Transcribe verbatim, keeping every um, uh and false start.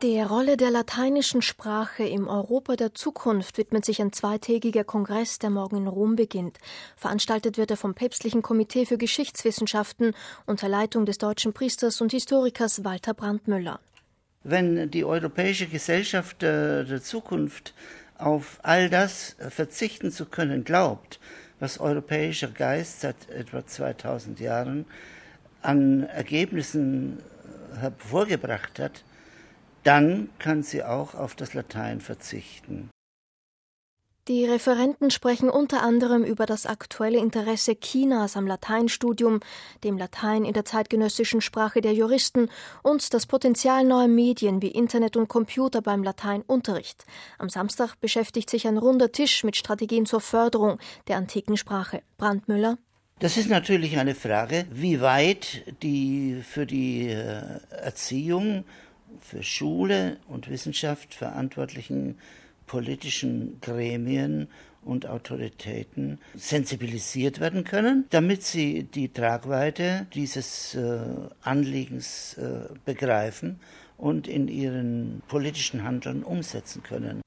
Der Rolle der lateinischen Sprache im Europa der Zukunft widmet sich ein zweitägiger Kongress, der morgen in Rom beginnt. Veranstaltet wird er vom Päpstlichen Komitee für Geschichtswissenschaften unter Leitung des deutschen Priesters und Historikers Walter Brandmüller. Wenn die europäische Gesellschaft der Zukunft auf all das verzichten zu können glaubt, was europäischer Geist seit etwa zweitausend Jahren an Ergebnissen hervorgebracht hat, dann kann sie auch auf das Latein verzichten. Die Referenten sprechen unter anderem über das aktuelle Interesse Chinas am Lateinstudium, dem Latein in der zeitgenössischen Sprache der Juristen und das Potenzial neuer Medien wie Internet und Computer beim Lateinunterricht. Am Samstag beschäftigt sich ein runder Tisch mit Strategien zur Förderung der antiken Sprache. Brandmüller: Das ist natürlich eine Frage, wie weit die für die Erziehung, für Schule und Wissenschaft verantwortlichen politischen Gremien und Autoritäten sensibilisiert werden können, damit sie die Tragweite dieses äh, Anliegens äh, begreifen und in ihren politischen Handeln umsetzen können.